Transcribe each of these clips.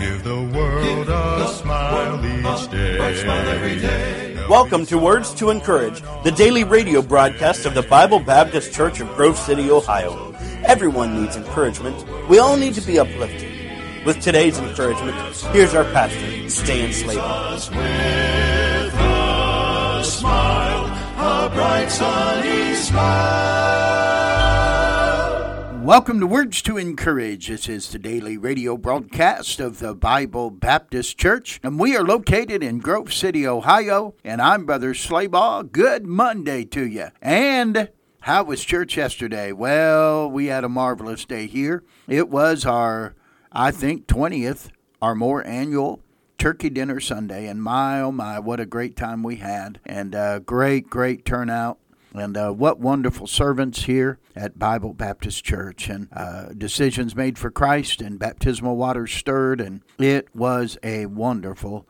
Give the world a smile each day. Welcome to Words to Encourage, the daily radio broadcast of the Bible Baptist Church of Grove City, Ohio. Everyone needs encouragement. We all need to be uplifted. With today's encouragement, here's our pastor, Stan Slater. With a smile, a bright sunny smile. Welcome to Words to Encourage. This is the daily radio broadcast of the Bible Baptist Church, and we are located in Grove City, Ohio, and I'm Brother Slaybaugh. Good Monday to you. And how was church yesterday? Well, we had a marvelous day here. It was our, I think, 20th, our more annual Turkey Dinner Sunday, and my, oh my, what a great time we had, and great turnout. And what wonderful servants here at Bible Baptist Church, and decisions made for Christ, and baptismal waters stirred, and it was a wonderful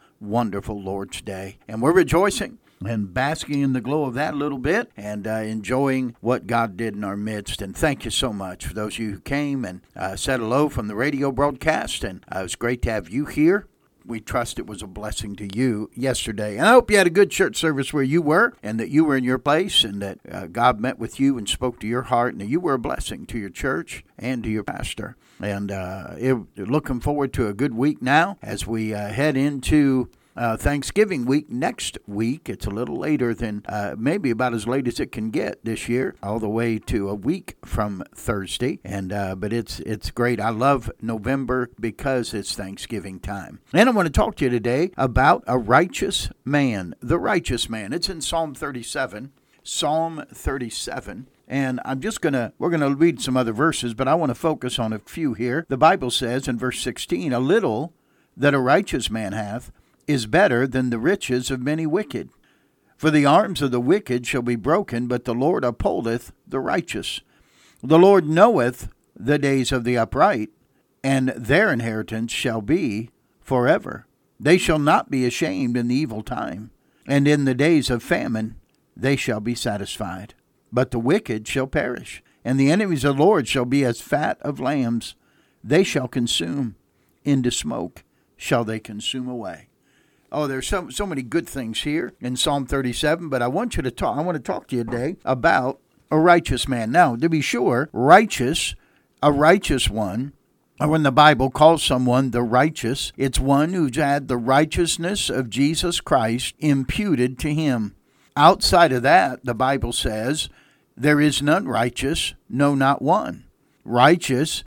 Lord's Day. And we're rejoicing and basking in the glow of that a little bit, and enjoying what God did in our midst. And thank you so much for those of you who came and said hello from the radio broadcast, and it was great to have you here. We trust it was a blessing to you yesterday. And I hope you had a good church service where you were, and that you were in your place, and that God met with you and spoke to your heart, and that you were a blessing to your church and to your pastor. And looking forward to a good week now as we head into Thanksgiving week next week. It's a little later than, maybe about as late as it can get this year, all the way to a week from Thursday. And but it's great. I love November because it's Thanksgiving time. And I want to talk to you today about a righteous man, the righteous man. It's in Psalm 37. Psalm 37. And we're going to read some other verses, but I want to focus on a few here. The Bible says in verse 16, "A little that a righteous man hath is better than the riches of many wicked. For the arms of the wicked shall be broken, but the Lord upholdeth the righteous. The Lord knoweth the days of the upright, and their inheritance shall be forever. They shall not be ashamed in the evil time, and in the days of famine they shall be satisfied. But the wicked shall perish, and the enemies of the Lord shall be as fat of lambs. They shall consume, into smoke shall they consume away." Oh, there's so many good things here in Psalm 37, but I want to talk to you today about a righteous man. Now, to be sure, a righteous one, or when the Bible calls someone the righteous, it's one who's had the righteousness of Jesus Christ imputed to him. Outside of that, the Bible says, there is none righteous, no, not one. A righteous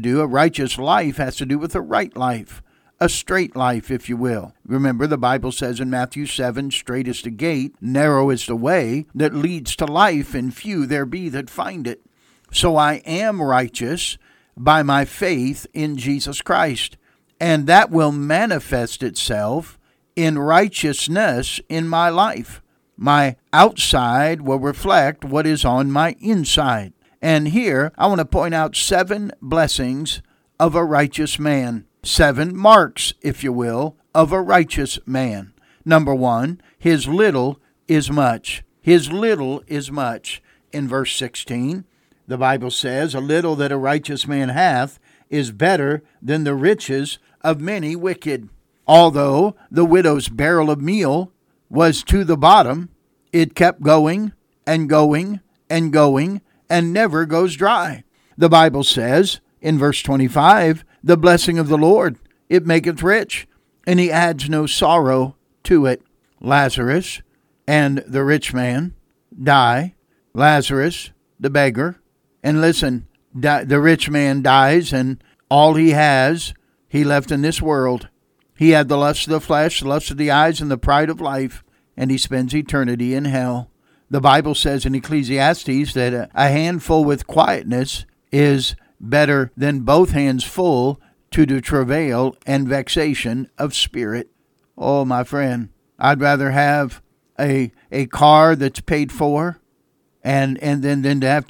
life has to do with a right life. A straight life, if you will. Remember, the Bible says in Matthew 7, "Straight is the gate, narrow is the way that leads to life, and few there be that find it." So I am righteous by my faith in Jesus Christ, and that will manifest itself in righteousness in my life. My outside will reflect what is on my inside. And here, I want to point out 7 blessings of a righteous man. 7 marks, if you will, of a righteous man. Number 1, his little is much. His little is much. In verse 16, the Bible says, "A little that a righteous man hath is better than the riches of many wicked." Although the widow's barrel of meal was to the bottom, it kept going and going and going and never goes dry. The Bible says in verse 25, "The blessing of the Lord, it maketh rich, and he adds no sorrow to it." Lazarus and the rich man die. Lazarus, the beggar. And listen, the rich man dies, and all he has, he left in this world. He had the lust of the flesh, the lust of the eyes, and the pride of life, and he spends eternity in hell. The Bible says in Ecclesiastes that a handful with quietness is better than both hands full to the travail and vexation of spirit. Oh, my friend, I'd rather have a car that's paid for and then to have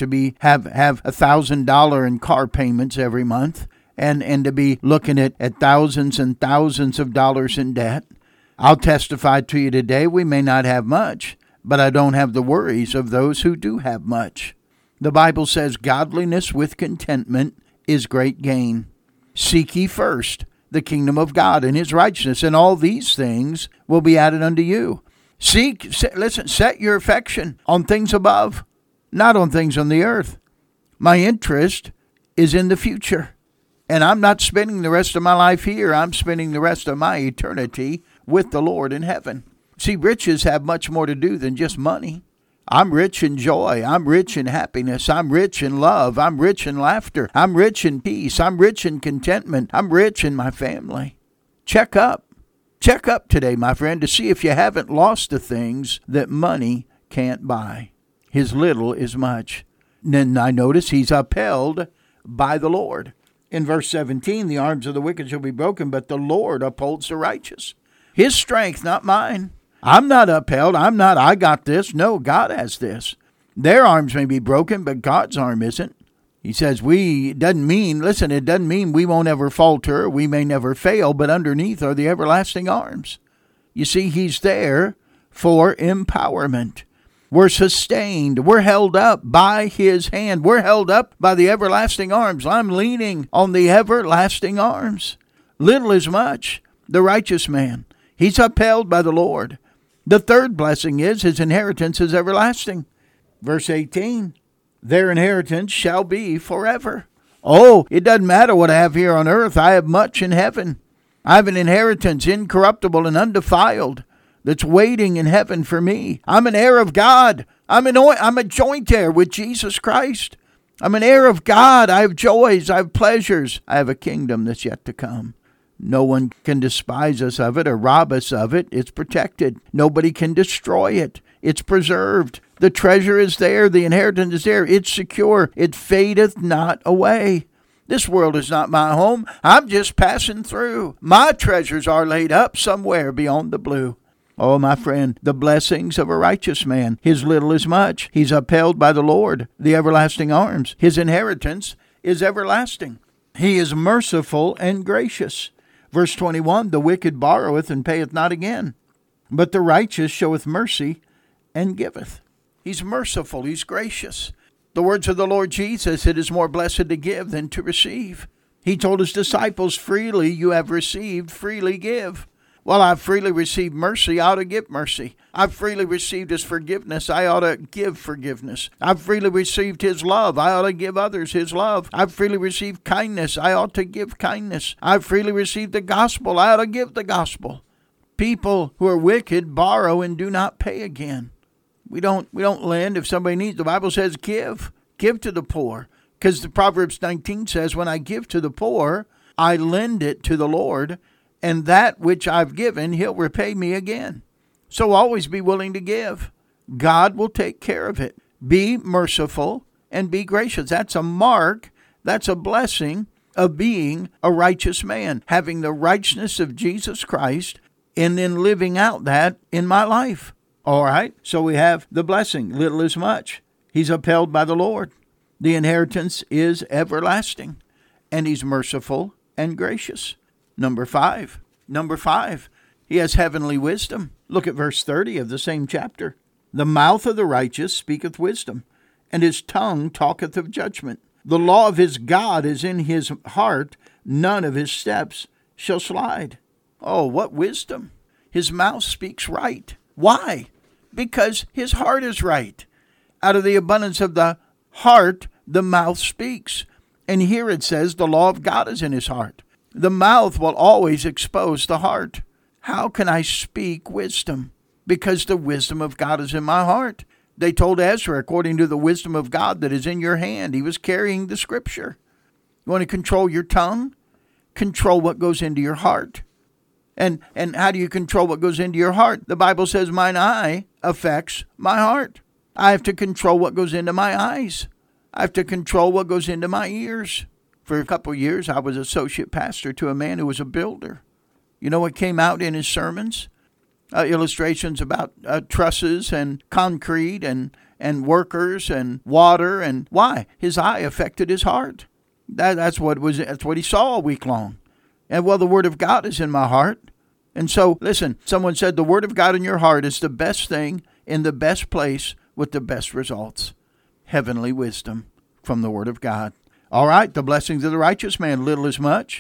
$1,000 in car payments every month and to be looking at thousands and thousands of dollars in debt. I'll testify to you today, we may not have much, but I don't have the worries of those who do have much. The Bible says godliness with contentment is great gain. Seek ye first the kingdom of God and his righteousness, and all these things will be added unto you. Set your affection on things above, not on things on the earth. My interest is in the future. And I'm not spending the rest of my life here. I'm spending the rest of my eternity with the Lord in heaven. See, riches have much more to do than just money. I'm rich in joy. I'm rich in happiness. I'm rich in love. I'm rich in laughter. I'm rich in peace. I'm rich in contentment. I'm rich in my family. Check up. Check up today, my friend, to see if you haven't lost the things that money can't buy. His little is much. And then I notice he's upheld by the Lord. In verse 17, the arms of the wicked shall be broken, but the Lord upholds the righteous. His strength, not mine. I'm not upheld. I got this. No, God has this. Their arms may be broken, but God's arm isn't. He says it doesn't mean we won't ever falter. We may never fail, but underneath are the everlasting arms. You see, he's there for empowerment. We're sustained. We're held up by his hand. We're held up by the everlasting arms. I'm leaning on the everlasting arms. Little is much. The righteous man, he's upheld by the Lord. The third blessing is his inheritance is everlasting. Verse 18, their inheritance shall be forever. Oh, it doesn't matter what I have here on earth. I have much in heaven. I have an inheritance incorruptible and undefiled that's waiting in heaven for me. I'm an heir of God. I'm a joint heir with Jesus Christ. I'm an heir of God. I have joys. I have pleasures. I have a kingdom that's yet to come. No one can despise us of it or rob us of it. It's protected. Nobody can destroy it. It's preserved. The treasure is there. The inheritance is there. It's secure. It fadeth not away. This world is not my home. I'm just passing through. My treasures are laid up somewhere beyond the blue. Oh, my friend, the blessings of a righteous man. His little is much. He's upheld by the Lord, the everlasting arms. His inheritance is everlasting. He is merciful and gracious. Verse 21, the wicked borroweth and payeth not again, but the righteous showeth mercy and giveth. He's merciful. He's gracious. The words of the Lord Jesus, it is more blessed to give than to receive. He told his disciples, freely you have received, freely give. Well, I've freely received mercy, I ought to give mercy. I've freely received his forgiveness, I ought to give forgiveness. I've freely received his love, I ought to give others his love. I've freely received kindness, I ought to give kindness. I've freely received the gospel, I ought to give the gospel. People who are wicked borrow and do not pay again. We don't lend if somebody needs. The Bible says give to the poor. Because the Proverbs 19 says, when I give to the poor, I lend it to the Lord, and that which I've given, he'll repay me again. So always be willing to give. God will take care of it. Be merciful and be gracious. That's a mark, that's a blessing of being a righteous man, having the righteousness of Jesus Christ, and then living out that in my life. All right, so we have the blessing, little is much. He's upheld by the Lord. The inheritance is everlasting, and he's merciful and gracious. Number five, he has heavenly wisdom. Look at verse 30 of the same chapter. The mouth of the righteous speaketh wisdom, and his tongue talketh of judgment. The law of his God is in his heart, none of his steps shall slide. Oh, what wisdom! His mouth speaks right. Why? Because his heart is right. Out of the abundance of the heart, the mouth speaks. And here it says the law of God is in his heart. The mouth will always expose the heart. How can I speak wisdom? Because the wisdom of God is in my heart. They told Ezra, according to the wisdom of God that is in your hand, he was carrying the scripture. You want to control your tongue? Control what goes into your heart. And how do you control what goes into your heart? The Bible says mine eye affects my heart. I have to control what goes into my eyes. I have to control what goes into my ears. For a couple of years, I was associate pastor to a man who was a builder. You know what came out in his sermons? Illustrations about trusses and concrete and workers and water. And why? His eye affected his heart. That's what he saw all week long. And well, the Word of God is in my heart. And so, listen, someone said the Word of God in your heart is the best thing in the best place with the best results. Heavenly wisdom from the Word of God. All right, the blessings of the righteous man, little is much.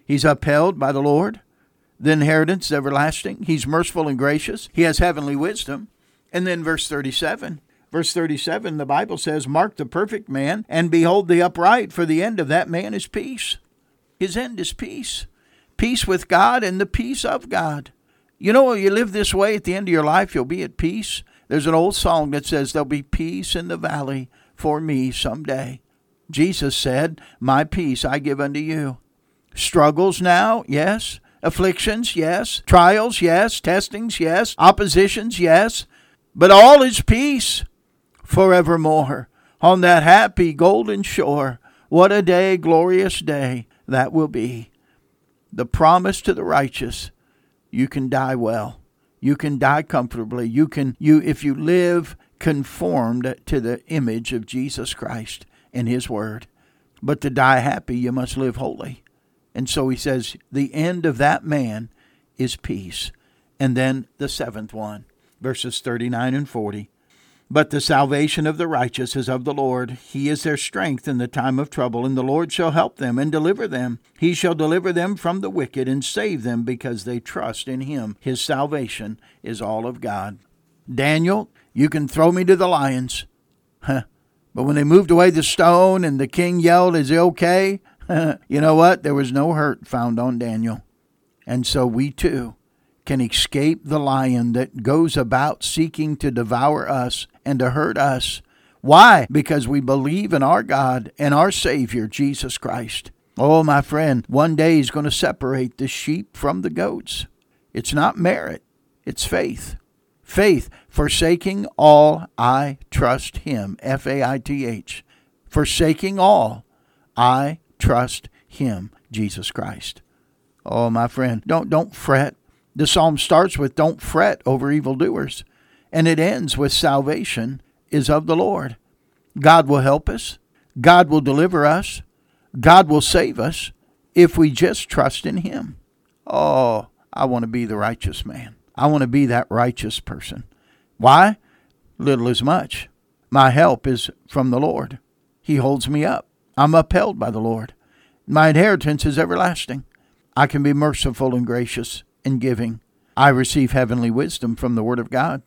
He's upheld by the Lord. The inheritance is everlasting. He's merciful and gracious. He has heavenly wisdom. And then verse 37. Verse 37, the Bible says, mark the perfect man, and behold the upright, for the end of that man is peace. His end is peace. Peace with God and the peace of God. You know, you live this way, at the end of your life, you'll be at peace. There's an old song that says, there'll be peace in the valley for me someday. Jesus said, my peace I give unto you. Struggles now, yes. Afflictions, yes. Trials, yes. Testings, yes. Oppositions, yes. But all is peace forevermore on that happy golden shore. What a day, glorious day that will be. The promise to the righteous, you can die well. You can die comfortably. If you live conformed to the image of Jesus Christ and His Word. But to die happy, you must live holy. And so he says, the end of that man is peace. And then the seventh one, verses 39 and 40. But the salvation of the righteous is of the Lord. He is their strength in the time of trouble, and the Lord shall help them and deliver them. He shall deliver them from the wicked and save them because they trust in Him. His salvation is all of God. Daniel, you can throw me to the lions. But when they moved away the stone and the king yelled, is it okay? You know what? There was no hurt found on Daniel. And so we too can escape the lion that goes about seeking to devour us and to hurt us. Why? Because we believe in our God and our Savior, Jesus Christ. Oh, my friend, one day He's going to separate the sheep from the goats. It's not merit, it's faith. Faith, forsaking all, I trust Him. F-A-I-T-H. Forsaking all, I trust Him, Jesus Christ. Oh, my friend, don't fret. The psalm starts with, don't fret over evildoers. And it ends with, salvation is of the Lord. God will help us. God will deliver us. God will save us if we just trust in Him. Oh, I want to be the righteous man. I want to be that righteous person. Why? Little as much. My help is from the Lord. He holds me up. I'm upheld by the Lord. My inheritance is everlasting. I can be merciful and gracious in giving. I receive heavenly wisdom from the Word of God.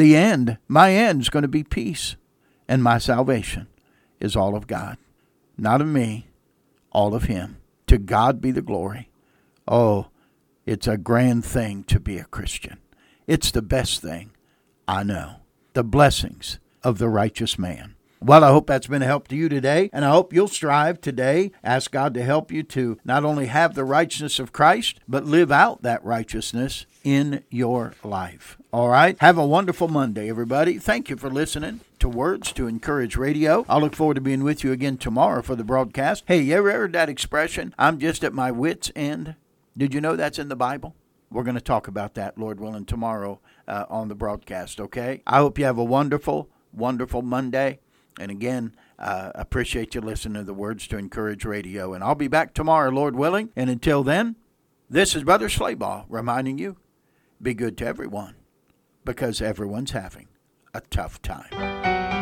My end is going to be peace. And my salvation is all of God. Not of me, all of Him. To God be the glory. Oh, it's a grand thing to be a Christian. It's the best thing I know. The blessings of the righteous man. Well, I hope that's been a help to you today, and I hope you'll strive today. Ask God to help you to not only have the righteousness of Christ, but live out that righteousness in your life. All right? Have a wonderful Monday, everybody. Thank you for listening to Words to Encourage Radio. I'll look forward to being with you again tomorrow for the broadcast. Hey, you ever heard that expression, I'm just at my wit's end? Did you know that's in the Bible? We're going to talk about that, Lord willing, tomorrow on the broadcast, okay? I hope you have a wonderful, wonderful Monday. And again, appreciate you listening to the Words to Encourage Radio. And I'll be back tomorrow, Lord willing. And until then, this is Brother Slaybaugh reminding you, be good to everyone, because everyone's having a tough time.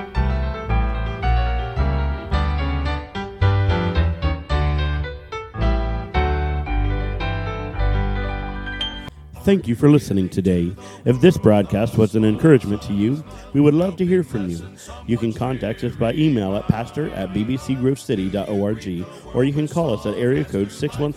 Thank you for listening today. If this broadcast was an encouragement to you, we would love to hear from you. You can contact us by email at pastor@bbcgrovecity.org, or you can call us at area code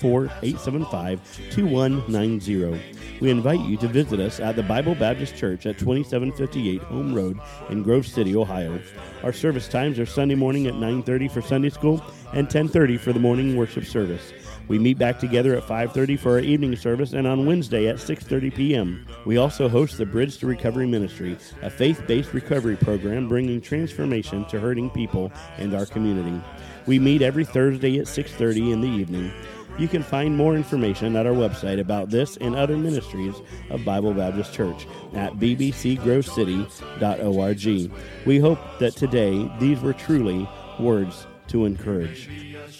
614-875-2190. We invite you to visit us at the Bible Baptist Church at 2758 Home Road in Grove City, Ohio. Our service times are Sunday morning at 9:30 for Sunday school and 10:30 for the morning worship service. We meet back together at 5:30 for our evening service and on Wednesday at 6:30 p.m. We also host the Bridge to Recovery Ministry, a faith-based recovery program bringing transformation to hurting people and our community. We meet every Thursday at 6:30 in the evening. You can find more information at our website about this and other ministries of Bible Baptist Church at bbcgrovecity.org. We hope that today these were truly words to encourage.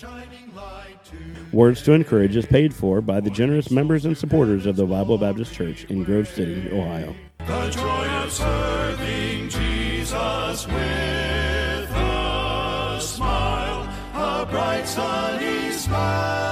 Words to Encourage is paid for by the generous members and supporters of the Bible Baptist Church in Grove City, Ohio. The joy of serving Jesus with a smile, a bright sunny smile.